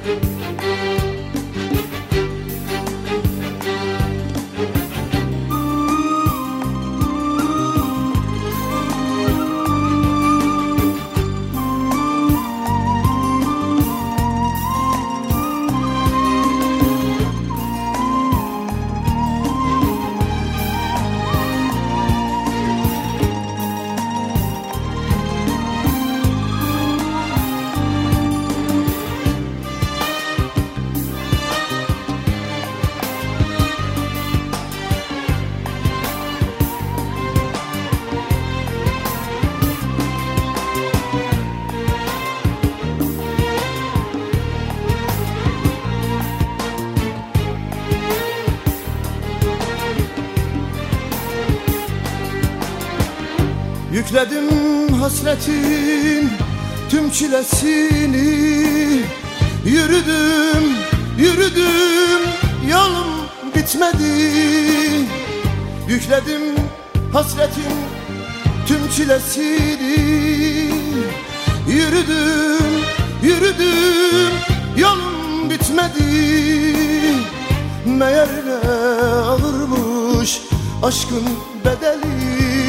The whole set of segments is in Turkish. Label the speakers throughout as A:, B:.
A: Yükledim hasretin tüm çilesini, yürüdüm, yürüdüm, yolum bitmedi. Yükledim hasretin tüm çilesini, yürüdüm, yürüdüm, yolum bitmedi. Meğer ne ağırmış aşkın bedeli.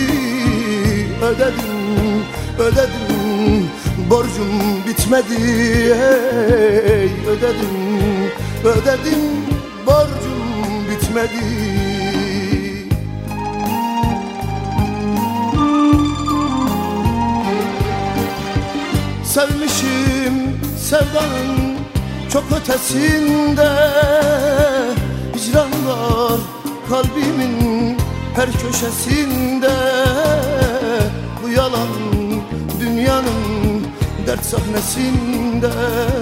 A: Ödedim, ödedim, borcum bitmedi. Hey, ödedim, ödedim, borcum bitmedi. Sevmişim sevdanın çok ötesinde, hicran var kalbimin her köşesinde. Bu yalan dünyanın dert sahnesinde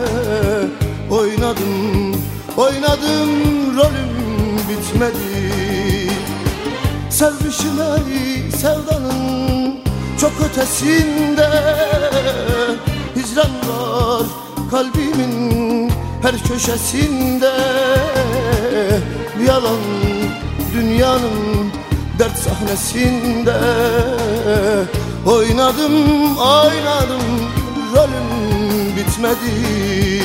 A: oynadım, oynadım, rolüm bitmedi. Sevmişim ey sevdanın çok ötesinde, hicran var kalbimin her köşesinde. Bu yalan dünyanın dert sahnesinde oynadım, oynadım, rolüm bitmedi.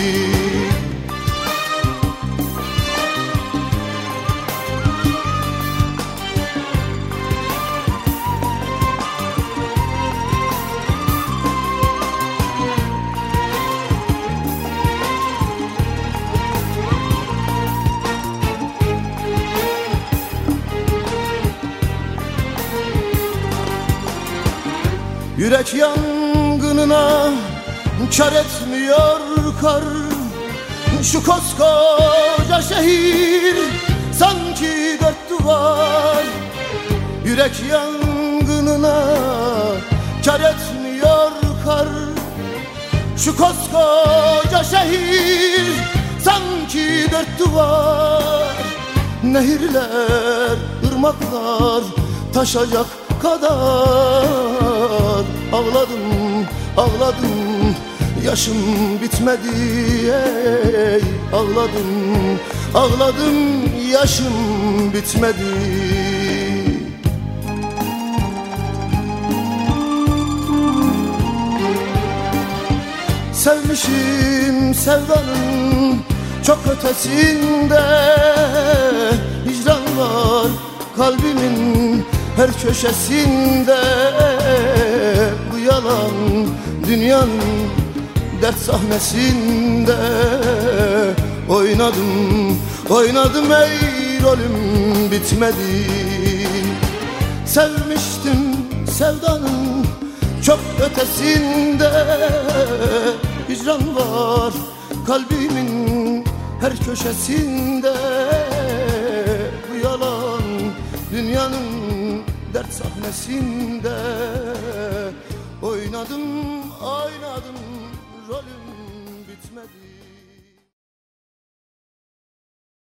A: Yürek yangınına kar etmiyor kar. Şu koskoca şehir sanki dört duvar. Yürek yangınına kar etmiyor kar. Şu koskoca şehir sanki dört duvar. Nehirler, ırmaklar taşacak kadar ağladım, ağladım, yaşım bitmedi. Ey, ağladım, ağladım, yaşım bitmedi. Sevmişim sevdanın çok ötesinde, hicran var kalbimin her köşesinde. Bu yalan dünyanın dert sahnesinde oynadım, oynadım, ey rolüm bitmedi. Sevmiştim sevdanın çok ötesinde, hicran var kalbimin her köşesinde. Bu yalan dünyanın dert sahnesinde